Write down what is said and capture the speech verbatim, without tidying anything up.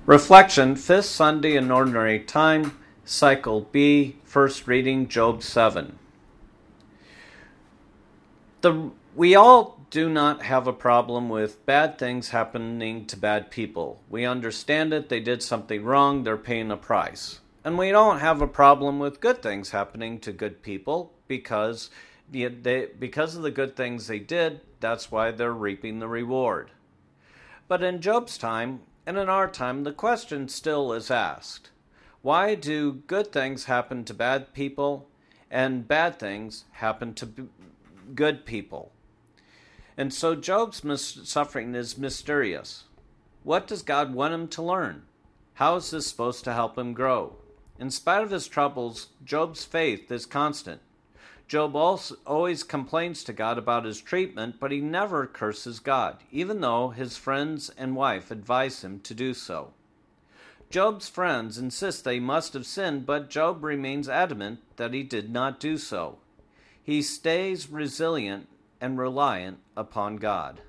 Reflection, fifth Sunday in Ordinary Time, Cycle B, first reading, Job seven. The, we all do not have a problem with bad things happening to bad people. We understand it, they did something wrong, they're paying a price. And we don't have a problem with good things happening to good people because, they, because of the good things they did, that's why they're reaping the reward. But in Job's time, and in our time, the question still is asked. Why do good things happen to bad people and bad things happen to b- good people? And so Job's mis- suffering is mysterious. What does God want him to learn? How is this supposed to help him grow? In spite of his troubles, Job's faith is constant. Job also always complains to God about his treatment, but he never curses God, even though his friends and wife advise him to do so. Job's friends insist that he must have sinned, but Job remains adamant that he did not do so. He stays resilient and reliant upon God.